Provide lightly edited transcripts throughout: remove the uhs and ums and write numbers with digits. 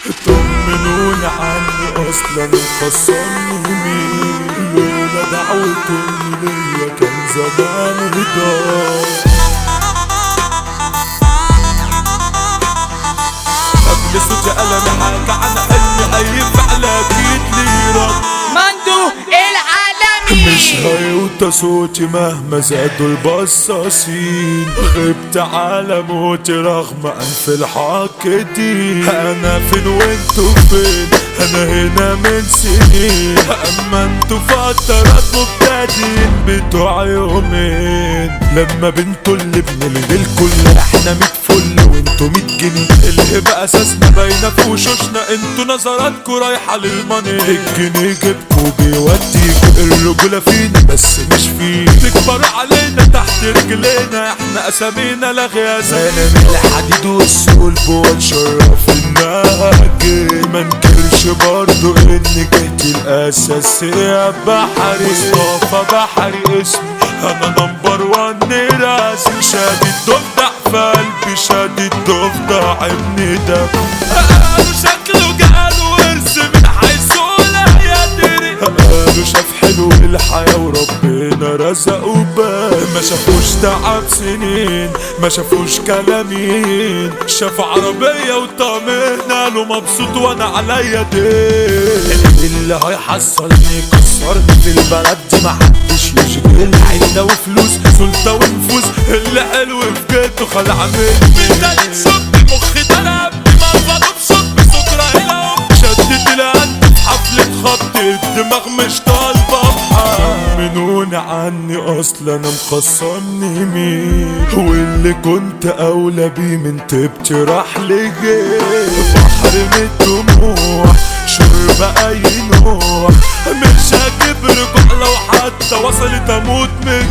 طمنوني عني اصلا مخصمني مين، لولا دعوة امي ليا كان زماني ضاع. قبل صوتي قلمي حاجة عن حلمي اي فعل اكيد لي رد. مندو العالمي مش هيوطى صوتي مهما زادوا البصاصين، غبت على موتي رغم انف الحاقدين. انا فين وانتو فين، انا هنا من سنين، اما انتو فترات مبتدئين بتوع يومين. لما بنتو اللي بنلغي الكل احنا 100 فل وانتو 100 جنيه، الهبة اساسنا باينة في وشوشنا، انتو نظراتكو رايحة للماني. الجنيه جيبكو بيوديكو، الرجولة فينا بس مش فيه، تكبروا علينا تحت رجلينا، احنا اسامينا لغيازة. انا من الحديد والسؤول بول شرف الناجي، منكرش برضو ان جهتي الاساسية بحري. مصطفى بحري اسمي، انا نمبر 1 راسي، شادد ضفدع في قلبي، شادد ضفدع ابن دم. قالوا شكله جاله ورث من حيث لا يدري، قالوا شاف حلو الحياة وربنا رزقه بال. ما شافوش تعب سنين، ما شافوش كلامين، شافوا عربية وطمنا له مبسوط وانا عليا دين. اللي هيحصلني كسرني في البلد دي محدش يشغل، عيلة وفلوس سلطة ونفوس، اللي حلو في جيته خلع مني. تالت شوط مخي ضرب دماغه بصوت بصوت رهيب، شدت القلب في حفلة خبط الدماغ مش طالبة بحق. طمنوني عني اصلا انا مخصمني مين، واللي كنت اولى بيه من تبتي راح لغير. بحر من الدموع شرب اي نوع، مش هجيب رجوع لو حتى وصلت اموت من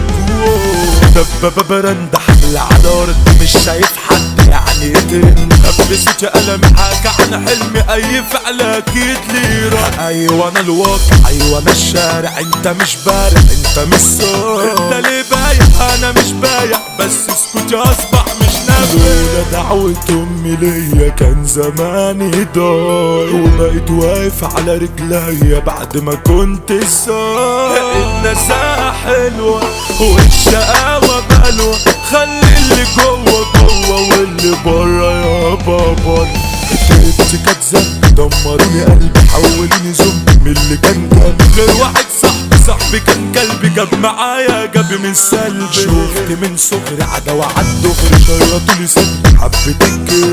جوع. دبابة برند حمل على الارض مش شايف حد يعني يتن. قبل صوتي قلمي حاجة عن حلمي اي فعل اكيد لي رد. ايوه انا الواقع، ايوه انا الشارع، انت مش بارع انت مش صار. انت ليه بايع انا مش بايع، بس اسكتي اصبح مش نافع. لولا دعوة امي ليا كان زماني ضايع، وبقيت واقف على رجليا بعد ما كنت صار. النزاهة حلوة والشقاوة بلوة، خلي اللي جوه جوه واللي برا يا بابا. تبتي كانت زنب دمروني قلبي، حولوني زومبي من اللي كان جنبي. غير واحد صاحبي كان قلبي، جاب معايا جاب من سلبي. شفت من صغري عداوة عالدغري، شيطولي سن حبيت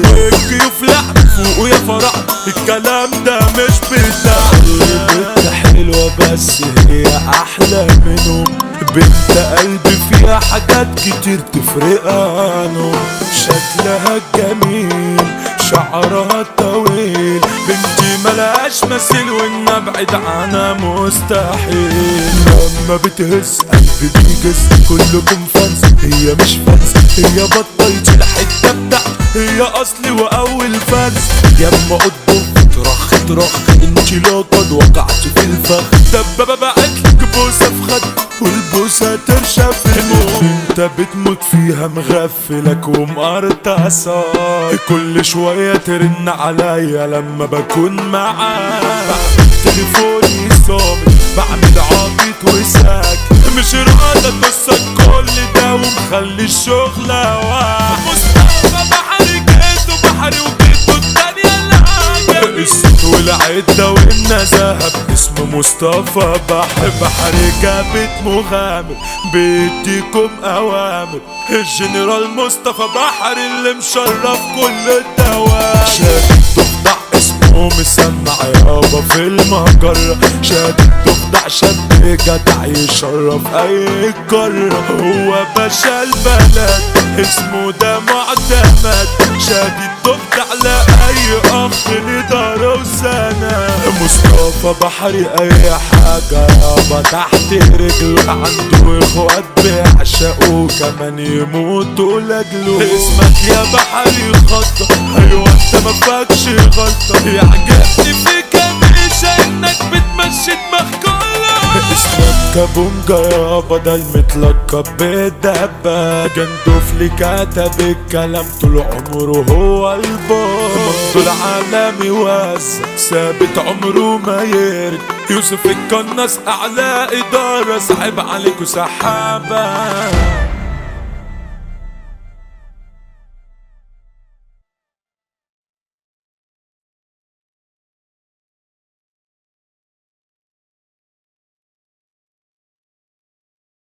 الكيوف لعب فوقه يا فرح، الكلام ده مش بتاعي. بنت حلوة بس هي احلى منهم، بنت قلبي فيها حاجات كتير تفرق عنهم. شكلها جميل شعرها طويل، بنتي ملهاش مثيل وان ابعد عنها مستحيل. لما بتهز قلبي بيجز، كلكم فانز هي مش فانز، هي بطلت الحته بتاعتي، هي اصلي واول فانز. ياما قطب ترخ انتي لقد وقعت في الفخ، دبابة بعتلك بوسة في خد والبوسة ترشف في المخ. انت بتموت فيها مغفلك ومقرطصة، كل شوية ترن عليا لما بكون معاك. بعمل تليفوني صامت، بعمل عبيط وساك، مش راضي اتوسك كل ده ومخلي الشغل هواك. مصطفى بحري جيته بحري وجيته التانية العاجل، الصوت والعدة والنزاهة باسم مصطفى بحري. جابت مغامر بيديكم اوامر، الجنرال مصطفى بحري اللي مشرف كل الدوام. شادد ضفدع اسمه مسمع يابا في المجرة، شادد ضفدع شد جدع يشرف اي قارة. هو باشا البلد اسمه ده معتمد، شادد ضفدع لاي اخ لدار وسنة. مصطفى بحري اي حاجة يابا تحت رجله، عنده اخوات بيعشقوه كمان يموتوا لاجله. اسمك يا بحري خطة، ايوه انت ما فاكش غلطة، يعجبني فيك مش انك بتمشي دماغ كله. اسمك كابونجا يابا ده المتلقب بالدبة، جندوفلي كتب الكلام طول عمره هو البابا. ميدو العالمي وزع ثابت عمره ما يرد. يوسف القناص اعلى اداره صعب عليكوا سحابه.